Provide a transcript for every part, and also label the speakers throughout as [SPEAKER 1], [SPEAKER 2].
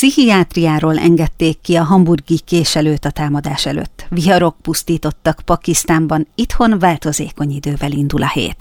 [SPEAKER 1] Pszichiátriáról engedték ki a hamburgi késelőt a támadás előtt. Viharok pusztítottak Pakisztánban, itthon változékony idővel indul a hét.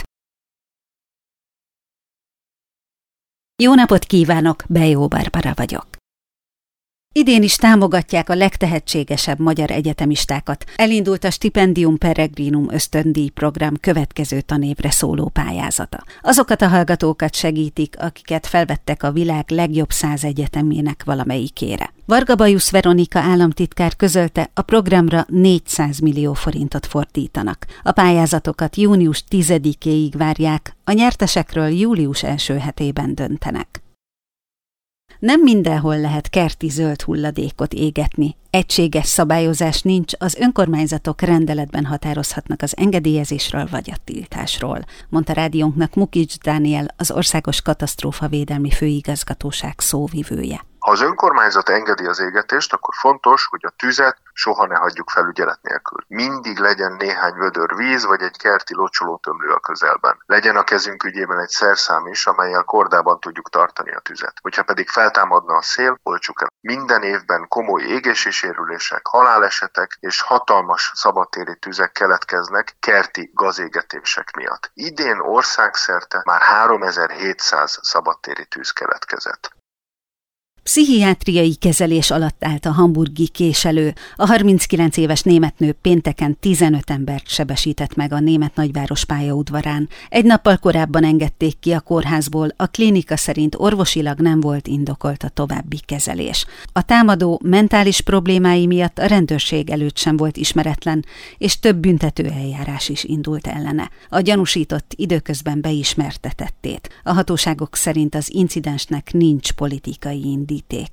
[SPEAKER 1] Jó napot kívánok, Bejó Barbara vagyok. Idén is támogatják a legtehetségesebb magyar egyetemistákat. Elindult a Stipendium Peregrinum ösztöndíj program következő tanévre szóló pályázata. Azokat a hallgatókat segítik, akiket felvettek a világ legjobb 100 egyetemének valamelyikére. Varga Bajusz Veronika államtitkár közölte, a programra 400 millió forintot fordítanak. A pályázatokat június 10-éig várják, a nyertesekről július első hetében döntenek. Nem mindenhol lehet kerti zöld hulladékot égetni. Egységes szabályozás nincs, az önkormányzatok rendeletben határozhatnak az engedélyezésről vagy a tiltásról, mondta rádiónknak Mukics Dániel, az Országos Katasztrófavédelmi Főigazgatóság szóvivője.
[SPEAKER 2] Ha az önkormányzat engedi az égetést, akkor fontos, hogy a tüzet soha ne hagyjuk felügyelet nélkül. Mindig legyen néhány vödör víz, vagy egy kerti locsolótömlő a közelben. Legyen a kezünk ügyében egy szerszám is, amellyel kordában tudjuk tartani a tüzet. Hogyha pedig feltámadna a szél, oltsuk el. Minden évben komoly égési sérülések, halálesetek és hatalmas szabadtéri tüzek keletkeznek kerti gazégetések miatt. Idén országszerte már 3700 szabadtéri tűz keletkezett.
[SPEAKER 1] Pszichiátriai kezelés alatt állt a hamburgi késelő. A 39 éves német nő pénteken 15 embert sebesített meg a német nagyváros pályaudvarán. Egy nappal korábban engedték ki a kórházból, a klinika szerint orvosilag nem volt indokolt a további kezelés. A támadó mentális problémái miatt a rendőrség előtt sem volt ismeretlen, és több büntetőeljárás is indult ellene. A gyanúsított időközben beismerte tettét. A hatóságok szerint az incidensnek nincs politikai indítéka.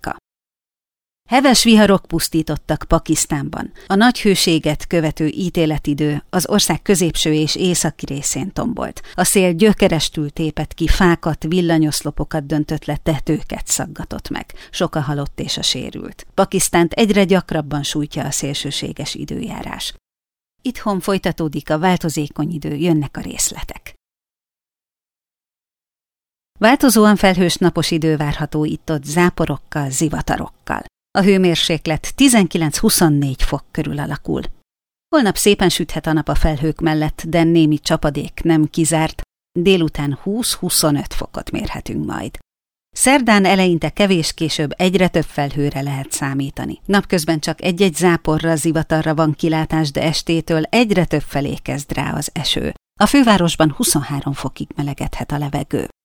[SPEAKER 1] Heves viharok pusztítottak Pakisztánban. A nagy hőséget követő ítéletidő az ország középső és északi részén tombolt. A szél gyökerestül tépett ki fákat, villanyoszlopokat döntött le, tetőket szaggatott meg. Sok a halott és a sérült. Pakisztánt egyre gyakrabban sújtja a szélsőséges időjárás. Itthon folytatódik a változékony idő, jönnek a részletek. Változóan felhős napos idő várható itt-ott záporokkal, zivatarokkal. A hőmérséklet 19-24 fok körül alakul. Holnap szépen süthet a nap a felhők mellett, de némi csapadék nem kizárt, délután 20-25 fokot mérhetünk majd. Szerdán eleinte kevés, később egyre több felhőre lehet számítani. Napközben csak egy-egy záporra, zivatarra van kilátás, de estétől egyre több felé kezd rá az eső. A fővárosban 23 fokig melegedhet a levegő.